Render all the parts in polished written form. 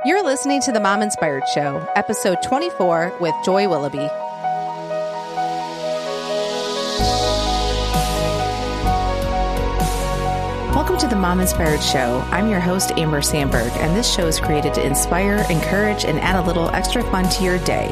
You're listening to The Mom Inspired Show, episode 24 with Joy Willoughby. Welcome to The Mom Inspired Show. I'm your host, Amber Sandberg, and this show is created to inspire, encourage, and add a little extra fun to your day.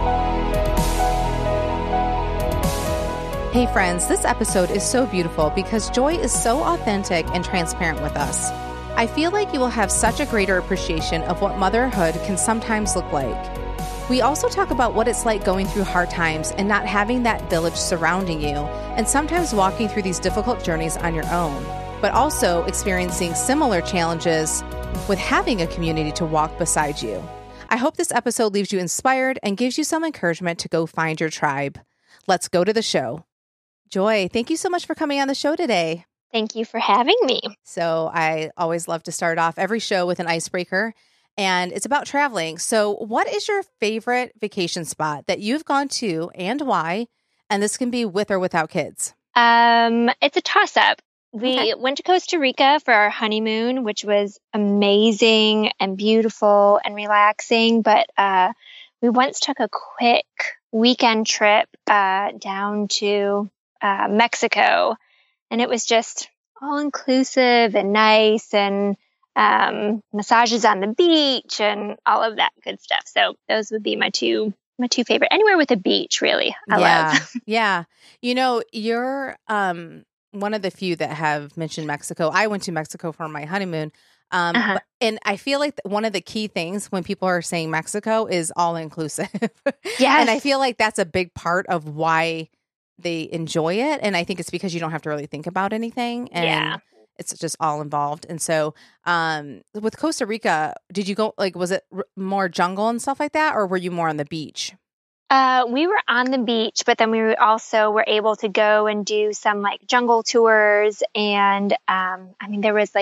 Hey friends, this episode is so beautiful because Joy is so authentic and transparent with us. I feel like you will have such a greater appreciation of what motherhood can sometimes look like. We also talk about what it's like going through hard times and not having that village surrounding you, and sometimes walking through these difficult journeys on your own, but also experiencing similar challenges with having a community to walk beside you. I hope this episode leaves you inspired and gives you some encouragement to go find your tribe. Let's go to the show. Joy, thank you so much for coming on the show today. Thank you for having me. So I always love to start off every show with an icebreaker, and it's about traveling. So what is your favorite vacation spot that you've gone to and why? And this can be with or without kids. It's a toss-up. We went to Costa Rica for our honeymoon, which was amazing and beautiful and relaxing. But we once took a quick weekend trip down to Mexico. And it was just all inclusive and nice and massages on the beach and all of that good stuff. So those would be my two favorite. Anywhere with a beach, really. I love. Yeah. You know, you're one of the few that have mentioned Mexico. I went to Mexico for my honeymoon. And I feel like one of the key things when people are saying Mexico is all inclusive. Yes. And I feel like that's a big part of why they enjoy it. And I think it's because you don't have to really think about anything. And it's just all involved. And so with Costa Rica, did you go, was it more jungle and stuff like that? Or were you more on the beach? We were on the beach, but then we also were able to go and do some jungle tours. And there was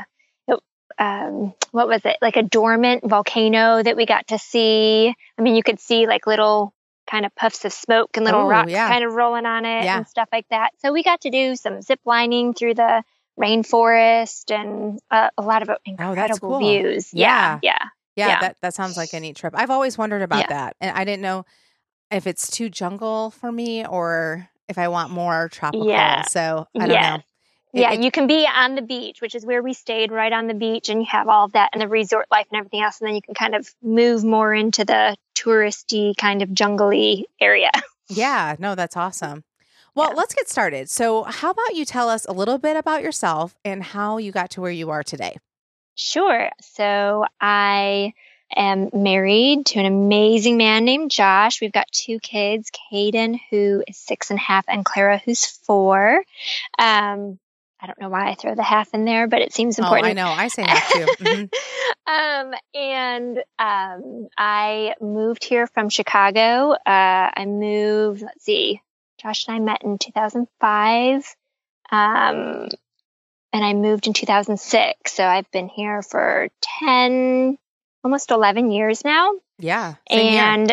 what was it? Like a dormant volcano that we got to see. I mean, you could see little kind of puffs of smoke and little rocks kind of rolling on it and stuff like that. So we got to do some zip lining through the rainforest and a lot of incredible views. Yeah. That sounds like a neat trip. I've always wondered about that. And I didn't know if it's too jungle for me or if I want more tropical. So I don't know. You can be on the beach, which is where we stayed, right on the beach, and you have all of that and the resort life and everything else. And then you can kind of move more into the touristy kind of jungly area. Yeah, no, that's awesome. Well, let's get started. So how about you tell us a little bit about yourself and how you got to where you are today? Sure. So I am married to an amazing man named Josh. We've got 2 kids, Caden, who is 6.5, and Clara, who's 4. I don't know why I throw the half in there, but it seems important. Oh, I know. I say half too. Mm-hmm. I moved here from Chicago. I moved, Josh and I met in 2005. And I moved in 2006. So I've been here for almost 11 years now. Yeah. And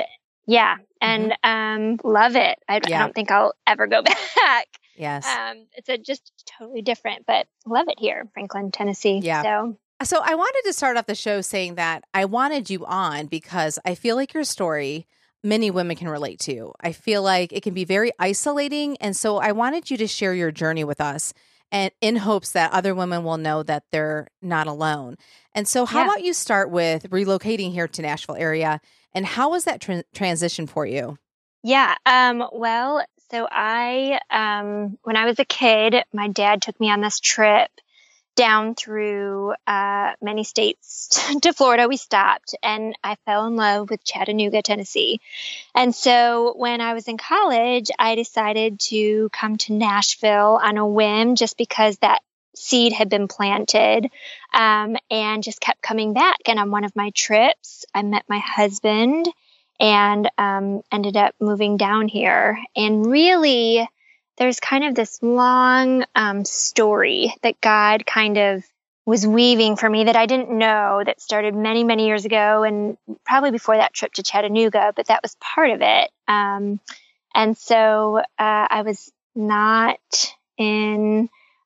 love it. I don't think I'll ever go back. Yes. It's just totally different, but love it here in Franklin, Tennessee. Yeah. So I wanted to start off the show saying that I wanted you on because I feel like your story, many women can relate to. I feel like it can be very isolating. And so I wanted you to share your journey with us and in hopes that other women will know that they're not alone. And so how about you start with relocating here to Nashville area and how was that transition for you? Yeah. So I, when I was a kid, my dad took me on this trip down through many states to Florida. We stopped and I fell in love with Chattanooga, Tennessee. And so when I was in college, I decided to come to Nashville on a whim just because that seed had been planted and just kept coming back. And on one of my trips, I met my husband and ended up moving down here. And really, there's kind of this long story that God kind of was weaving for me that I didn't know, that started many, many years ago and probably before that trip to Chattanooga, but that was part of it. And so I was not in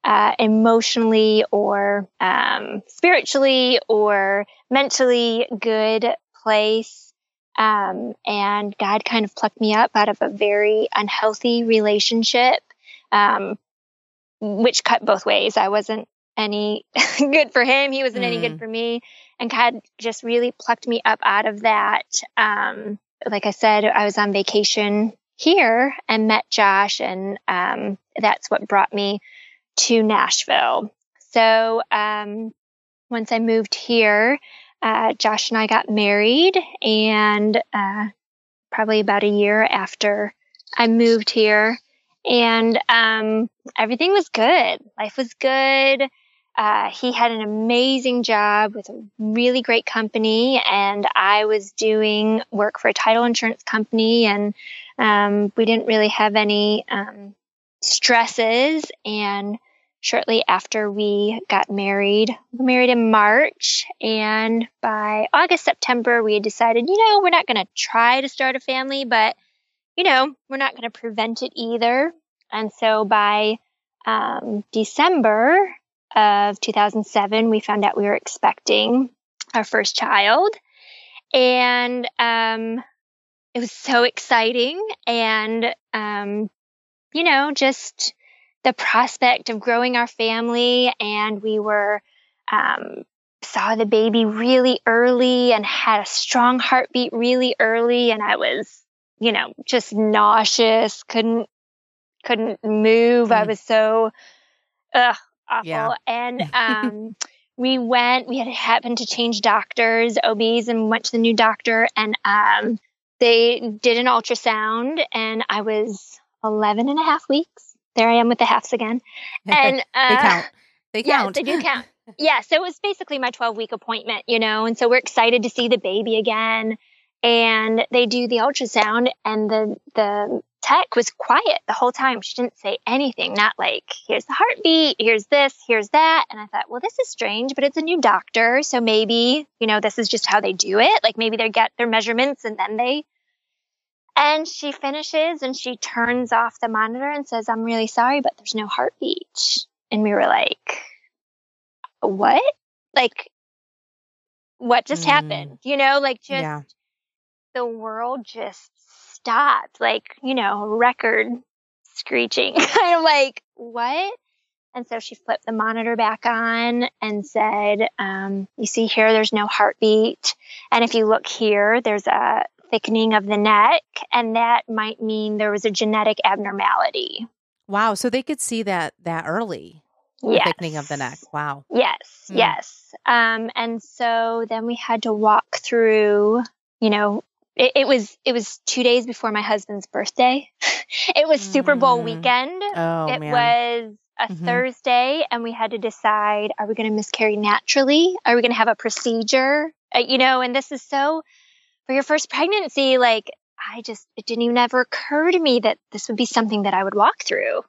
emotionally or spiritually or mentally good place. And God kind of plucked me up out of a very unhealthy relationship, which cut both ways. I wasn't any good for him. He wasn't any good for me. And God just really plucked me up out of that. Like I said, I was on vacation here and met Josh, and that's what brought me to Nashville. So once I moved here, Josh and I got married, and probably about a year after I moved here, and everything was good. Life was good. He had an amazing job with a really great company, and I was doing work for a title insurance company, and we didn't really have any stresses. And shortly after we got married, we were married in March, and by August, September, we had decided, we're not going to try to start a family, but, we're not going to prevent it either. And so by December of 2007, we found out we were expecting our first child, and it was so exciting. And, just the prospect of growing our family, and we were saw the baby really early and had a strong heartbeat really early, and I was, just nauseous, couldn't move. I was so awful. Yeah. And we had happened to change doctors, OBs, and went to the new doctor, and they did an ultrasound, and I was 11 and a half weeks. There I am with the halves again. And They count. Yes, they do count. Yeah, so it was basically my 12-week appointment, and so we're excited to see the baby again. And they do the ultrasound, and the tech was quiet the whole time. She didn't say anything, not like, here's the heartbeat, here's this, here's that. And I thought, well, this is strange, but it's a new doctor, so maybe, this is just how they do it. Like maybe they get their measurements and then and she finishes and she turns off the monitor and says, I'm really sorry, but there's no heartbeat. And we were like, what? Like, what just happened? The world just stopped, record screeching. I'm like, what? And so she flipped the monitor back on and said, you see here, there's no heartbeat. And if you look here, there's a thickening of the neck, and that might mean there was a genetic abnormality. Wow. So they could see that early. Yes. The thickening of the neck. Wow. Yes. Yes. And so then we had to walk through, it was 2 days before my husband's birthday. It was Super Bowl weekend. Oh, it man. was a Thursday, and we had to decide, are we going to miscarry naturally? Are we going to have a procedure? And this is so, for your first pregnancy, like, it didn't even ever occur to me that this would be something that I would walk through,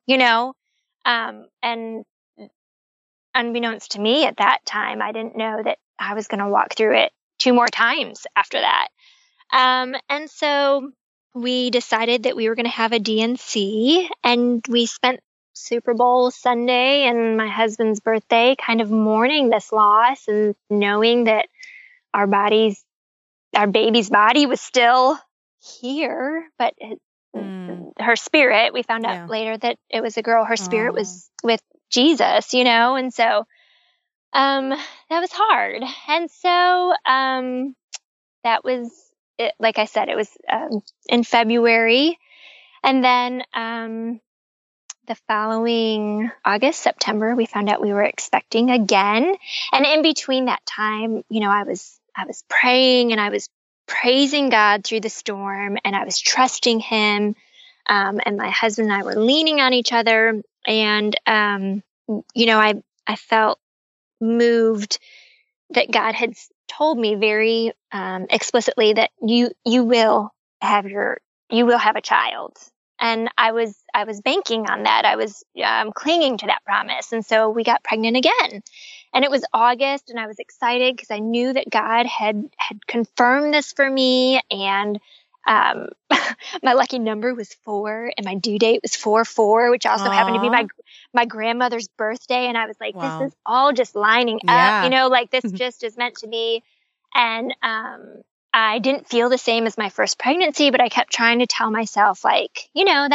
and unbeknownst to me at that time, I didn't know that I was going to walk through it 2 more times after that. And so we decided that we were going to have a DNC, and we spent Super Bowl Sunday and my husband's birthday kind of mourning this loss and knowing that our baby's body was still here, but her spirit, we found out later that it was a girl, her spirit was with Jesus, and so that was hard. And so that was it. Like I said, it was in February, and then the following August, September, we found out we were expecting again. And in between that time, I was praying, and I was praising God through the storm, and I was trusting him. And my husband and I were leaning on each other, and I felt moved that God had told me very explicitly that you will have a child. And I was banking on that. I was clinging to that promise. And so we got pregnant again. And it was August, and I was excited because I knew that God had confirmed this for me. And Um, my lucky number was 4 and my due date was 4/4, which also happened to be my grandmother's birthday. And I was like, this is all just lining up, like this just is meant to be. And, I didn't feel the same as my first pregnancy, but I kept trying to tell myself like,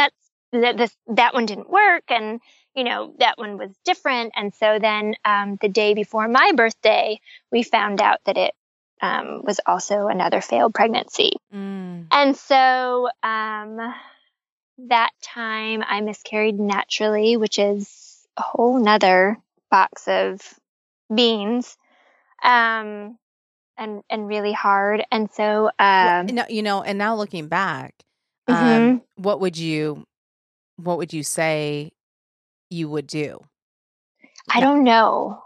that one didn't work. And, that one was different. And so then, the day before my birthday, we found out that it, was also another failed pregnancy. And so that time I miscarried naturally, which is a whole nother box of beans, and really hard. And so, and now looking back, what would you say you would do? I don't know.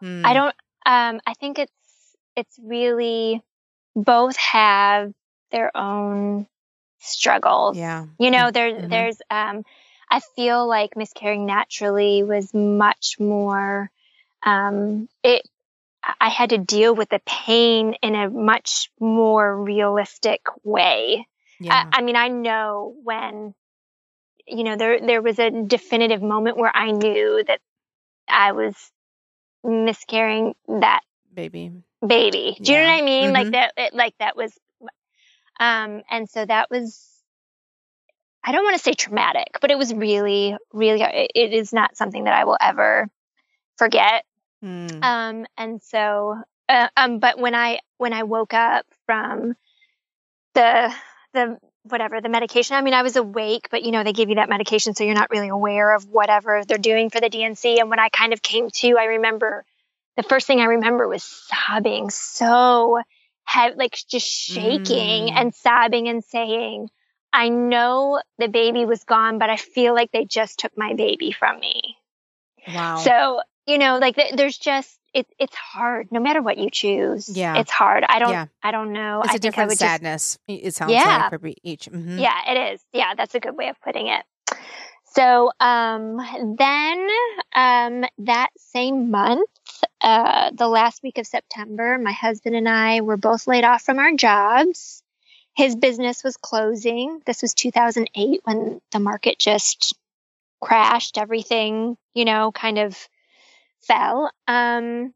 I think it's really, both have their own struggles. Yeah. There's, I feel like miscarrying naturally was much more, I had to deal with the pain in a much more realistic way. Yeah. I know when, there was a definitive moment where I knew that I was miscarrying that baby. Do you know what I mean? That was, and so that was, I don't want to say traumatic, but it was really, really, it is not something that I will ever forget. And so, but when I woke up from the medication, I was awake, but they give you that medication, so you're not really aware of whatever they're doing for the DNC. And when I kind of came to, I remember the first thing I remember was sobbing so heavy, like just shaking and sobbing and saying, I know the baby was gone, but I feel like they just took my baby from me. Wow. So, there's just, it's hard no matter what you choose. Yeah. It's hard. I don't know. It's a different sadness. It sounds like for each. Mm-hmm. Yeah, it is. Yeah, that's a good way of putting it. So, then, that same month, the last week of September, my husband and I were both laid off from our jobs. His business was closing. This was 2008 when the market just crashed. Everything, kind of fell. And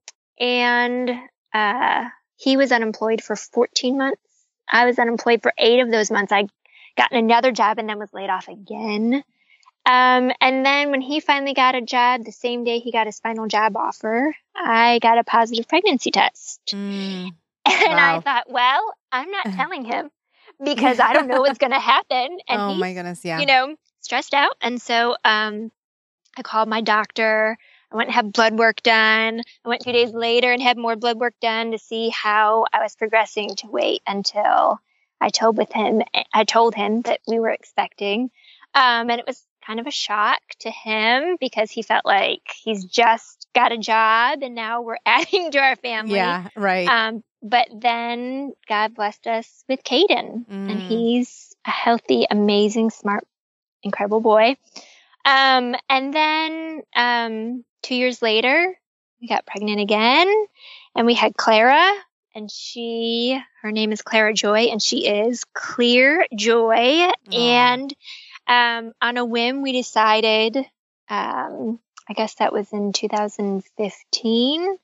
he was unemployed for 14 months. I was unemployed for 8 of those months. I got another job and then was laid off again. And then when he finally got a job, the same day he got his final job offer, I got a positive pregnancy test. And I thought, well, I'm not telling him because I don't know what's going to happen. And my goodness, yeah. Stressed out. And so I called my doctor. I went and had blood work done. I went 2 days later and had more blood work done to see how I was progressing, to wait until I told him that we were expecting. And it was kind of a shock to him because he felt like he's just got a job and now we're adding to our family. Yeah, right. But then God blessed us with Caden, and he's a healthy, amazing, smart, incredible boy. And then 2 years later, we got pregnant again, and we had Clara, and her name is Clara Joy, and she is Clear Joy. And on a whim, we decided, I guess that was in 2015,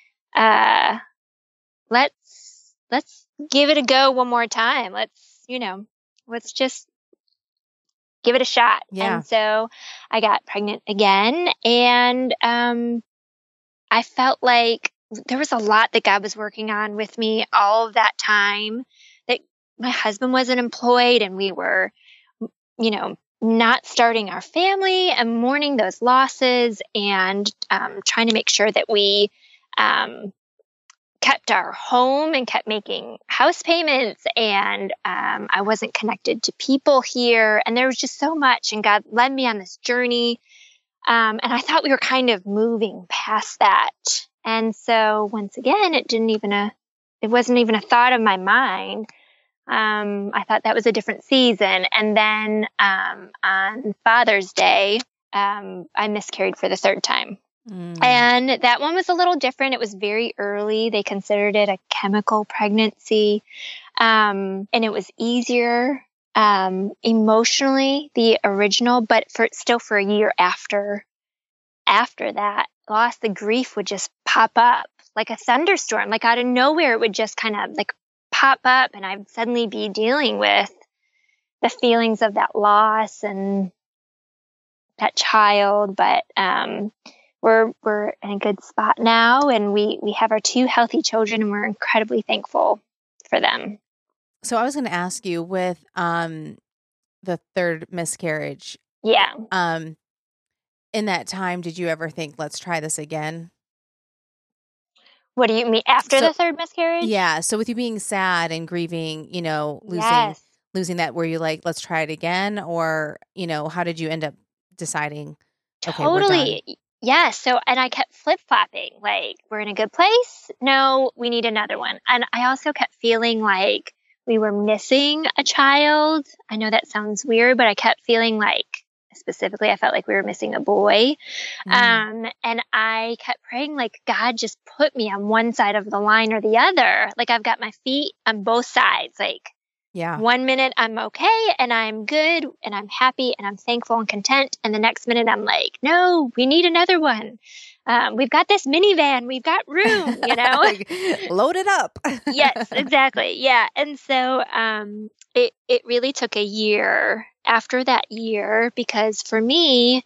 let's give it a go one more time. Let's just give it a shot. Yeah. And so I got pregnant again, and I felt like there was a lot that God was working on with me all of that time, that my husband wasn't employed and we were, not starting our family and mourning those losses and trying to make sure that we kept our home and kept making house payments. And I wasn't connected to people here. And there was just so much. And God led me on this journey. And I thought we were kind of moving past that. And so once again, it wasn't even a thought of my mind. I thought that was a different season. And then on Father's Day, I miscarried for the 3rd time. And that one was a little different. It was very early. They considered it a chemical pregnancy. And it was easier emotionally the original, but for a year after that loss, the grief would just pop up like a thunderstorm, like out of nowhere. It would just kind of like pop up, and I'd suddenly be dealing with the feelings of that loss and that child. But we're in a good spot now, and we have our 2 healthy children, and we're incredibly thankful for them. So I was going to ask you with the 3rd miscarriage. Yeah. In that time, did you ever think, let's try this again? What do you mean after the 3rd miscarriage? Yeah. So with you being sad and grieving, losing that, were you like, let's try it again? Or, how did you end up deciding? Okay, totally. we're done? Yeah. So, and I kept flip-flopping, like, we're in a good place. No, we need another one. And I also kept feeling like we were missing a child. I know that sounds weird, but I kept feeling like, specifically, I felt like we were missing a boy. And I kept praying, like, God, just put me on one side of the line or the other. Like, I've got my feet on both sides. Like, yeah, 1 minute I'm okay and I'm good and I'm happy and I'm thankful and content. And the next minute I'm like, no, we need another one. We've got this minivan. We've got room, like, load it up. Yes, exactly. Yeah. And so it really took a year after that year, because for me,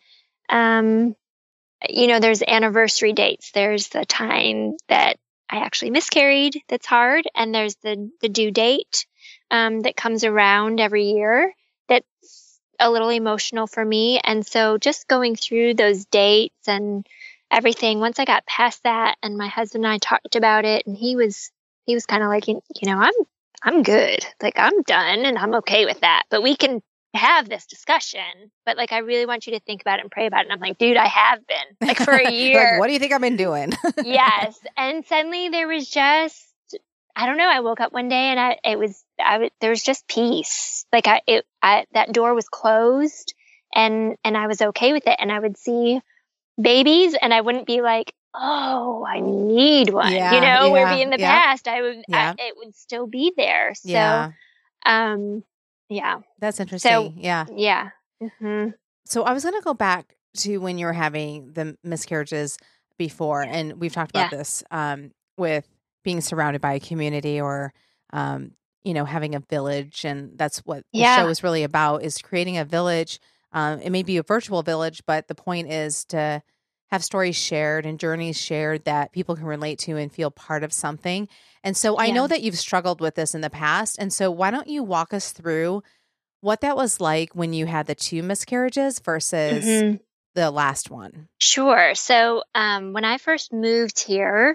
there's anniversary dates. There's the time that I actually miscarried that's hard, and there's the due date that comes around every year that's a little emotional for me. And so just going through those dates and everything, once I got past that, and my husband and I talked about it, and he was kind of like, I'm good. Like, I'm done and I'm okay with that, but we can have this discussion. But like, I really want you to think about it and pray about it. And I'm like, dude, I have been, like, for a year. Like, what do you think I've been doing? Yes. And suddenly there was just, I don't know. I woke up one day and there was just peace. Like, that door was closed, and I was okay with it. And I would see babies and I wouldn't be like, oh, I need one, where in the past it would still be there. So, yeah. That's interesting. So, yeah. Yeah. Mm-hmm. So I was going to go back to when you were having the miscarriages before, and we've talked about this with being surrounded by a community, or, having a village. And that's what the show is really about, is creating a village. It may be a virtual village, but the point is to have stories shared and journeys shared that people can relate to and feel part of something. And so I know that you've struggled with this in the past. And so why don't you walk us through what that was like when you had the 2 miscarriages versus the last one? Sure. So when I first moved here,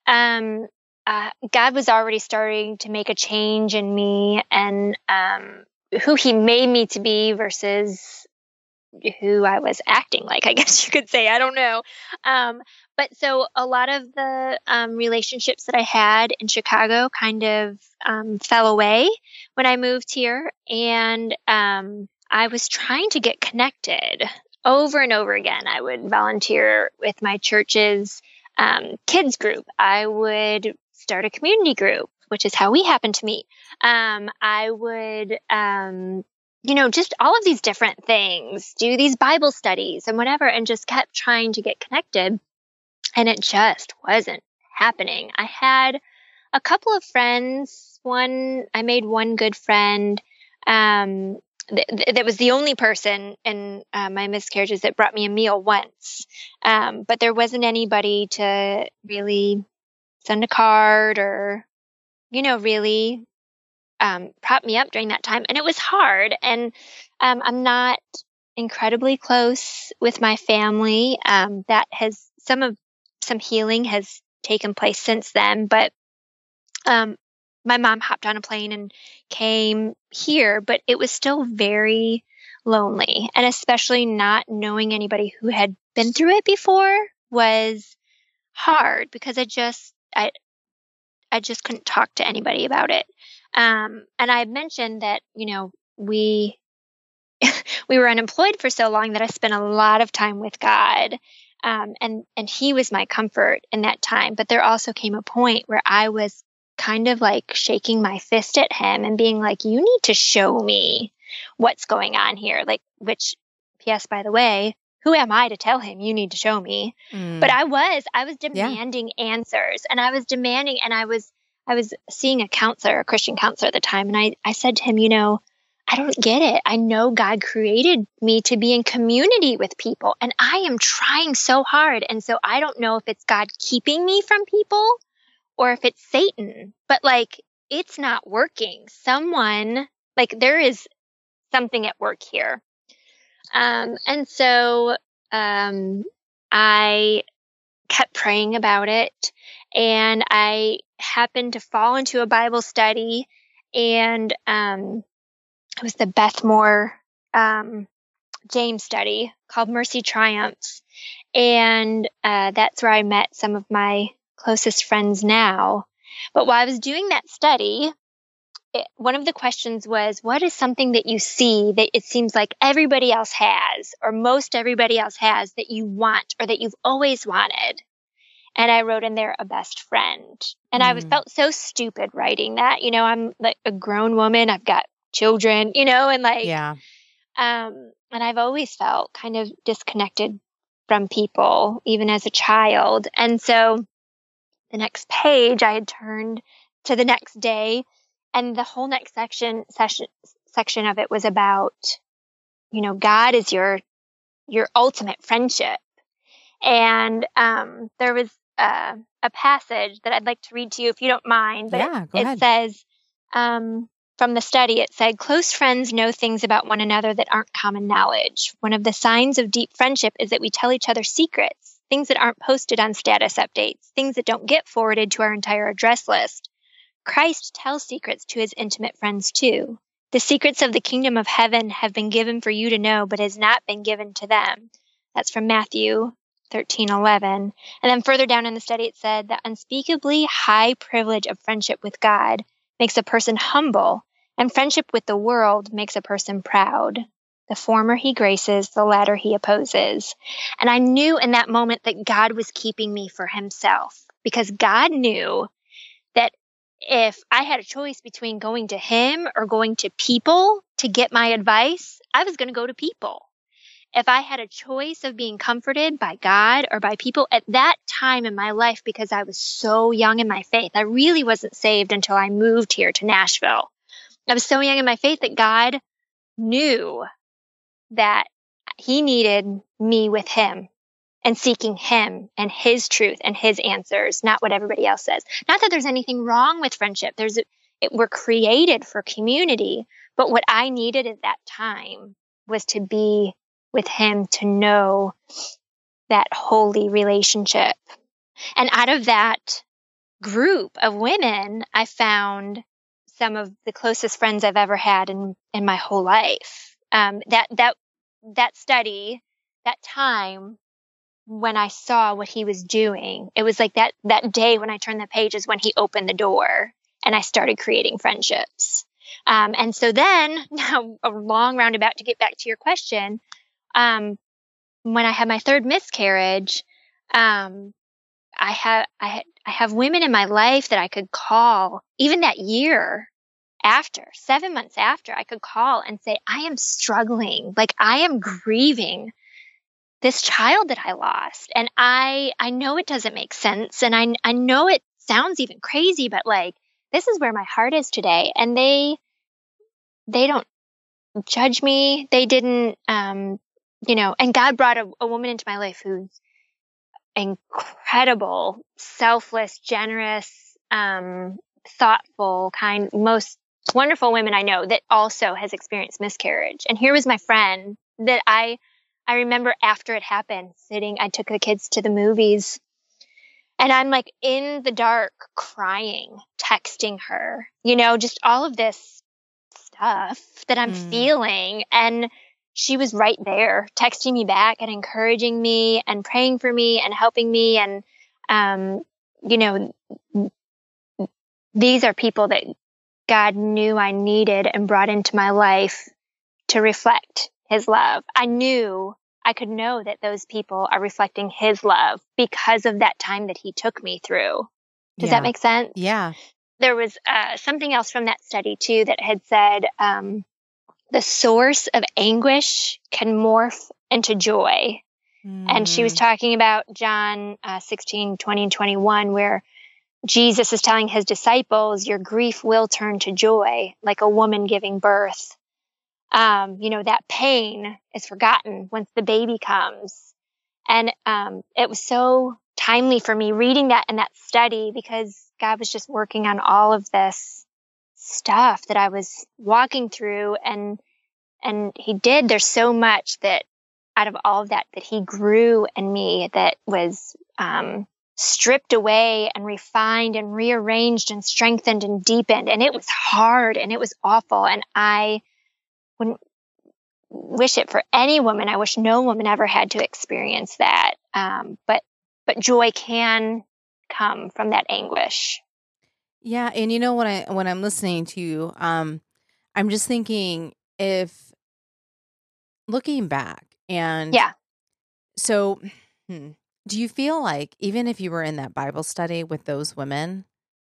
God was already starting to make a change in me, and who he made me to be versus who I was acting like, I guess you could say. I don't know. But so a lot of the relationships that I had in Chicago kind of fell away when I moved here. And I was trying to get connected over and over again. I would volunteer with my church's kids group. I would start a community group, which is how we happened to meet. I would just all of these different things, do these Bible studies and whatever, and just kept trying to get connected. And it just wasn't happening. I had a couple of friends. I made one good friend that was the only person in my miscarriages that brought me a meal once. But there wasn't anybody to really send a card or, really prop me up during that time. And it was hard. And I'm not incredibly close with my family. That has some healing has taken place since then. But my mom hopped on a plane and came here, but it was still very lonely. And especially not knowing anybody who had been through it before was hard, because I just couldn't talk to anybody about it. And I mentioned that, we were unemployed for so long that I spent a lot of time with God. And he was my comfort in that time. But there also came a point where I was kind of like shaking my fist at him and being like, you need to show me what's going on here? Like, which, P.S., by the way, who am I to tell him you need to show me? But I was demanding answers, and I was seeing a counselor, a Christian counselor at the time. And I said to him, I don't get it. I know God created me to be in community with people, and I am trying so hard. And so I don't know if it's God keeping me from people or if it's Satan, but it's not working. There is something at work here. And so I kept praying about it, and I happened to fall into a Bible study, and it was the Beth Moore James study called Mercy Triumphs. And that's where I met some of my closest friends now. But while I was doing that study, one of the questions was, what is something that you see that it seems like everybody else has, or most everybody else has, that you want or that you've always wanted? And I wrote in there, a best friend. And I felt so stupid writing that. I'm like a grown woman. I've got children, and and I've always felt kind of disconnected from people, even as a child. And so the next page, I had turned to the next day, and the whole next section of it was about, God is your ultimate friendship. And there was a passage that I'd like to read to you if you don't mind. But it says, from the study, it said, close friends know things about one another that aren't common knowledge. One of the signs of deep friendship is that we tell each other secrets, things that aren't posted on status updates, things that don't get forwarded to our entire address list. Christ tells secrets to his intimate friends too. The secrets of the kingdom of heaven have been given for you to know, but has not been given to them. That's from Matthew 13:11. And then further down in the study, it said, the unspeakably high privilege of friendship with God makes a person humble, and friendship with the world makes a person proud. The former he graces, the latter he opposes. And I knew in that moment that God was keeping me for himself, because God knew that if I had a choice between going to him or going to people to get my advice, I was going to go to people. If I had a choice of being comforted by God or by people at that time in my life, because I was so young in my faith, I really wasn't saved until I moved here to Nashville. I was so young in my faith that God knew that he needed me with him and seeking him and his truth and his answers, not what everybody else says. Not that there's anything wrong with friendship. We're created for community, but what I needed at that time was to be with him, to know that holy relationship. And out of that group of women, I found some of the closest friends I've ever had in my whole life. That study, that time when I saw what he was doing, it was like that day when I turned the page is when he opened the door and I started creating friendships. And so then, now a long roundabout to get back to your question, when I had my third miscarriage, I have women in my life that I could call, even that year after, 7 months after, I could call and say, I am struggling. I am grieving this child that I lost. And I know it doesn't make sense. And I know it sounds even crazy, but this is where my heart is today. And they don't judge me. They didn't, and God brought a woman into my life who's incredible, selfless, generous, thoughtful, kind, most wonderful women I know that also has experienced miscarriage. And here was my friend that I remember after it happened I took the kids to the movies, and I'm in the dark crying, texting her, just all of this stuff that I'm feeling. And she was right there texting me back and encouraging me and praying for me and helping me. And, these are people that God knew I needed and brought into my life to reflect his love. I could know that those people are reflecting his love because of that time that he took me through. Does that make sense? Yeah. There was something else from that study too that had said, the source of anguish can morph into joy. And she was talking about John 16, 20, and 21, where Jesus is telling his disciples, your grief will turn to joy, like a woman giving birth. That pain is forgotten once the baby comes. And it was so timely for me reading that in that study, because God was just working on all of this stuff that I was walking through. And he did. There's so much that out of all of that he grew in me, that was stripped away and refined and rearranged and strengthened and deepened. And it was hard and it was awful. And I wouldn't wish it for any woman. I wish no woman ever had to experience that. But joy can come from that anguish. Yeah. And when I'm listening to you, I'm just thinking, if looking back, and so do you feel like, even if you were in that Bible study with those women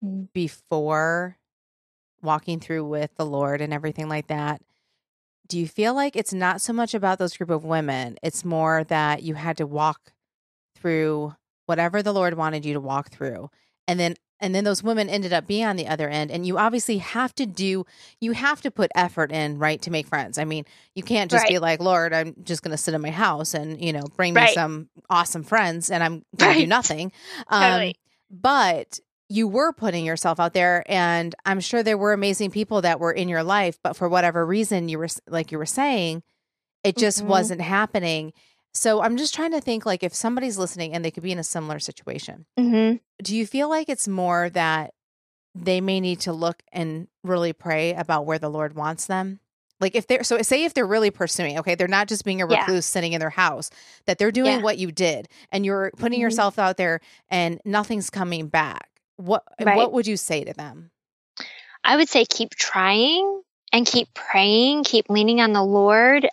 before walking through with the Lord and everything like that, do you feel like it's not so much about those group of women, it's more that you had to walk through whatever the Lord wanted you to walk through, and then those women ended up being on the other end, and you obviously have to put effort in, right, to make friends. I mean, you can't just be like, Lord, I'm just going to sit in my house and, bring me some awesome friends, and I'm going to do nothing. Totally. But you were putting yourself out there, and I'm sure there were amazing people that were in your life, but for whatever reason, you were saying, it just wasn't happening. So I'm just trying to think, like, if somebody's listening and they could be in a similar situation, do you feel like it's more that they may need to look and really pray about where the Lord wants them? Like, if they're really pursuing, okay, they're not just being a recluse sitting in their house, that they're doing what you did, and you're putting yourself out there and nothing's coming back. What would you say to them? I would say keep trying and keep praying, keep leaning on the Lord.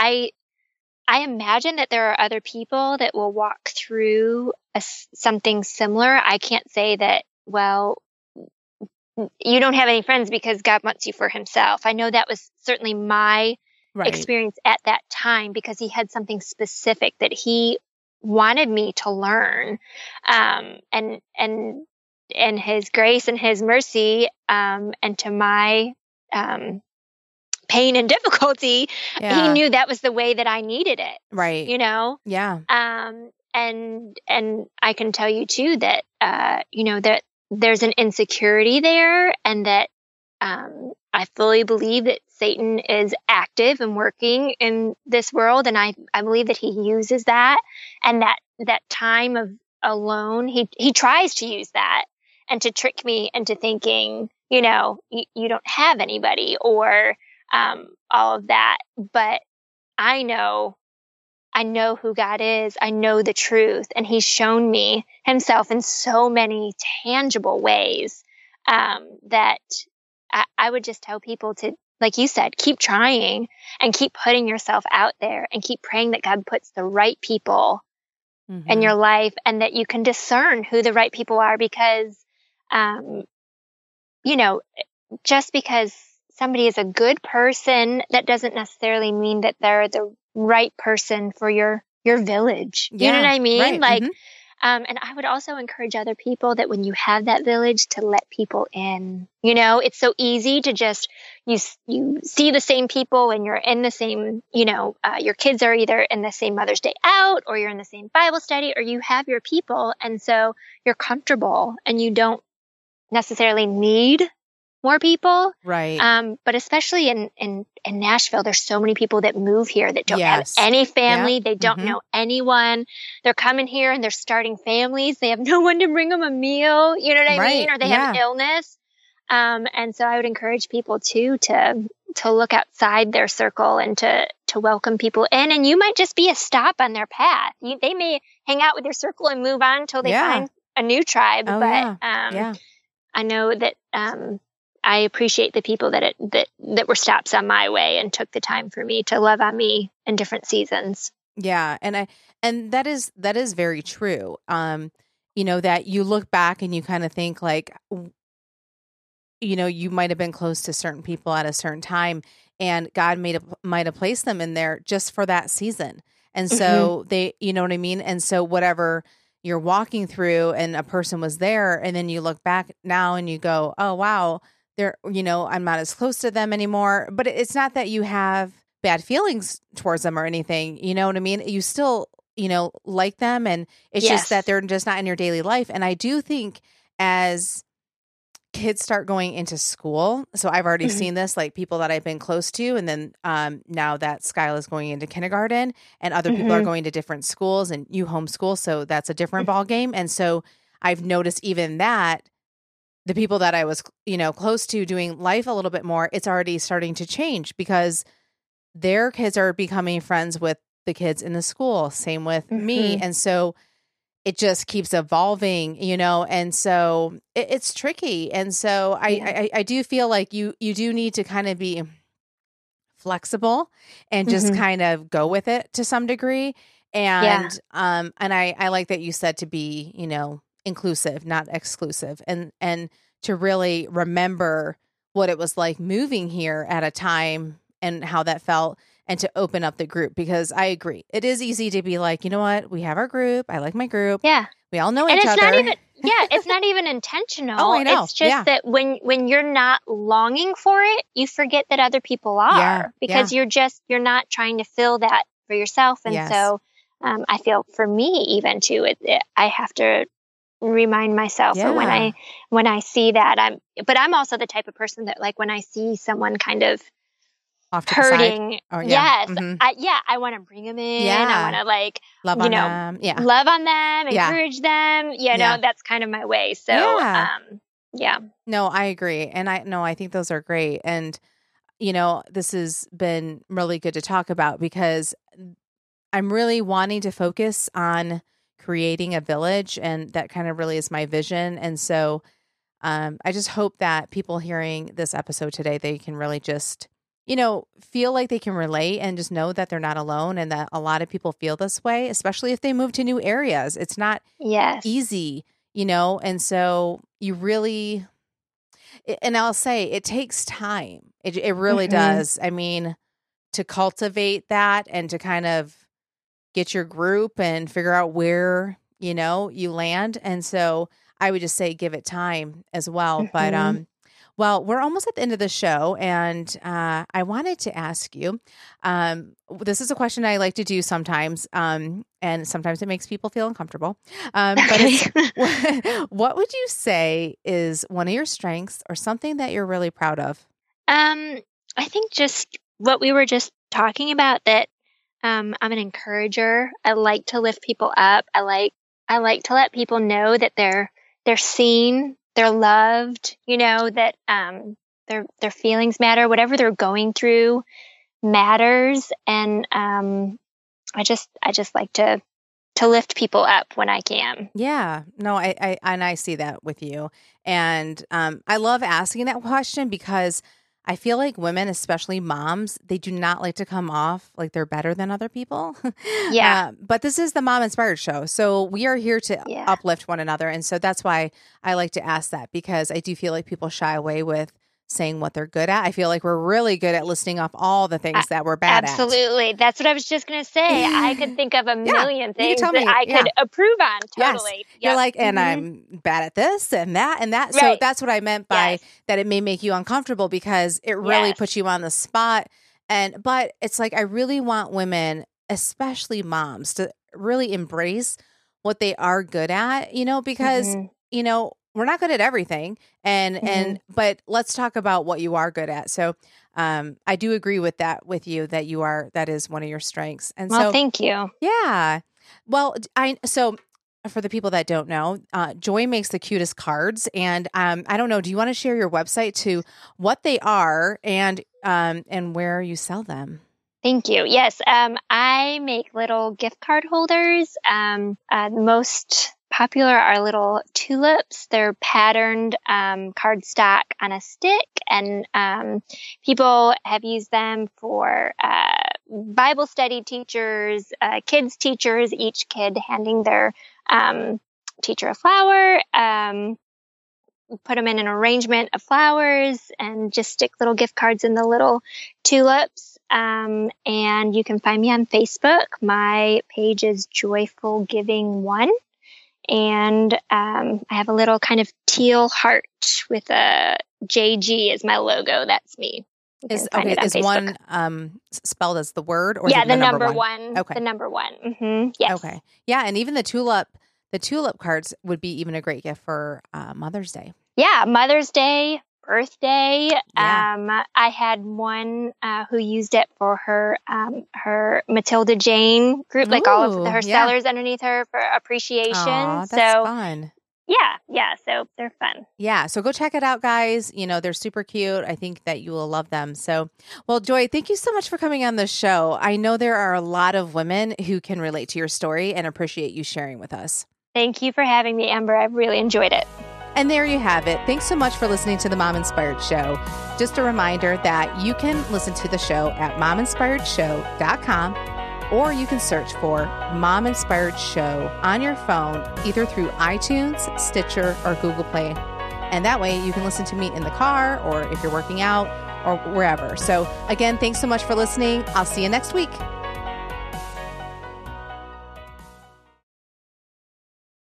I imagine that there are other people that will walk through something similar. I can't say that, well, you don't have any friends because God wants you for himself. I know that was certainly my experience at that time, because he had something specific that he wanted me to learn. And his grace and his mercy, and to my pain and difficulty, he knew that was the way that I needed it. Right. Yeah. And I can tell you too that, that there's an insecurity there, and that, I fully believe that Satan is active and working in this world. And I believe that he uses that, and that time of alone, he tries to use that and to trick me into thinking, you don't have anybody, or all of that. But I know who God is. I know the truth, and he's shown me himself in so many tangible ways, that I would just tell people to, like you said, keep trying and keep putting yourself out there, and keep praying that God puts the right people in your life, and that you can discern who the right people are, because, just because somebody is a good person, that doesn't necessarily mean that they're the right person for your village. You know what I mean? Right. And I would also encourage other people that when you have that village, to let people in. It's so easy to just, you see the same people, and you're in the same, your kids are either in the same Mother's Day out, or you're in the same Bible study, or you have your people. And so you're comfortable, and you don't necessarily need more people. Right. But especially in Nashville, there's so many people that move here that don't have any family. Yep. They don't know anyone. They're coming here and they're starting families. They have no one to bring them a meal. You know what I mean? Or they have illness. And so I would encourage people too, to look outside their circle, and to welcome people in. And you might just be a stop on their path. They may hang out with your circle and move on until they find a new tribe. I know that, I appreciate the people that were stops on my way and took the time for me to love on me in different seasons. Yeah. And that is very true. That you look back and you kind of think, like, you might've been close to certain people at a certain time, and God might have placed them in there just for that season. And so they, you know what I mean? And so whatever you're walking through and a person was there, and then you look back now and you go, oh, wow, I'm not as close to them anymore. But it's not that you have bad feelings towards them or anything. You know what I mean? You still, like them. And it's just that they're just not in your daily life. And I do think as kids start going into school, so I've already seen this, like people that I've been close to, and then now that Skyla is going into kindergarten and other people are going to different schools, and you homeschool, so that's a different ball game. And so I've noticed even that the people that I was, close to doing life a little bit more, it's already starting to change because their kids are becoming friends with the kids in the school. Same with me. And so it just keeps evolving, and so it's tricky. And so I do feel like you do need to kind of be flexible and just kind of go with it to some degree. And I like that you said to be, inclusive, not exclusive, and to really remember what it was like moving here at a time and how that felt, and to open up the group, because I agree. It is easy to be like, you know what? We have our group. I like my group. Yeah. We all know each other. It's not even intentional. Oh, I know. It's just that when you're not longing for it, you forget that other people are, because you're not trying to fill that for yourself. And so I feel for me even too, I have to remind myself or when I see that I'm also the type of person that, like, when I see someone kind of off to hurting. The side. I want to bring them in. I want to love on them. Yeah. Love on them, encourage them. That's kind of my way. So, No, I agree. And I think those are great. And, this has been really good to talk about, because I'm really wanting to focus on creating a village, and that kind of really is my vision. And so, I just hope that people hearing this episode today, they can really just feel like they can relate and just know that they're not alone, and that a lot of people feel this way, especially if they move to new areas. It's not easy, and so you really, and I'll say it takes time. It really does. I mean, to cultivate that and to kind of get your group and figure out where, you land. And so I would just say, give it time as well. But, well, we're almost at the end of the show, and I wanted to ask you, this is a question I like to do sometimes, and sometimes it makes people feel uncomfortable. But what would you say is one of your strengths or something that you're really proud of? I think just what we were just talking about, that I'm an encourager. I like to lift people up. I like to let people know that they're seen, they're loved, that their feelings matter, whatever they're going through matters. And I just like to lift people up when I can. Yeah. No, I see that with you. And I love asking that question, because I feel like women, especially moms, they do not like to come off like they're better than other people. But this is the Mom Inspired Show. So we are here to uplift one another. And so that's why I like to ask that, because I do feel like people shy away with saying what they're good at. I feel like we're really good at listing off all the things that we're bad at. Absolutely. That's what I was just going to say. I could think of a million things that I could approve on. Totally. Yes. You're like, and I'm bad at this and that and that. Right. So that's what I meant by that. It may make you uncomfortable, because it really puts you on the spot. But it's like, I really want women, especially moms, to really embrace what they are good at, because, we're not good at everything. But let's talk about what you are good at. So I do agree with that with you, that is one of your strengths. And so thank you. Yeah. Well, so for the people that don't know, Joy makes the cutest cards. And I don't know, do you want to share your website to what they are and where you sell them? Thank you. Yes. I make little gift card holders. Most popular are little tulips. They're patterned cardstock on a stick, and people have used them for Bible study teachers, kids teachers, each kid handing their teacher a flower. put them in an arrangement of flowers and just stick little gift cards in the little tulips. And you can find me on Facebook. My page is Joyful Giving One. And I have a little kind of teal heart with a JG as my logo. That's me. Is one spelled as the word, or yeah, is it the number one? Okay, the number one. Mm-hmm. Yes. Okay. Yeah, and even the tulip cards would be even a great gift for Mother's Day. Yeah, Mother's Day, birthday. Yeah. I had one who used it for her Matilda Jane group, like all of her sellers underneath her for appreciation. Aw, that's fun. Yeah, so they're fun. Yeah, so go check it out, guys. They're super cute. I think that you will love them. So, well, Joy, thank you so much for coming on the show. I know there are a lot of women who can relate to your story and appreciate you sharing with us. Thank you for having me, Amber. I've really enjoyed it. And there you have it. Thanks so much for listening to the Mom Inspired Show. Just a reminder that you can listen to the show at mominspiredshow.com, or you can search for Mom Inspired Show on your phone, either through iTunes, Stitcher, or Google Play. And that way you can listen to me in the car, or if you're working out, or wherever. So again, thanks so much for listening. I'll see you next week.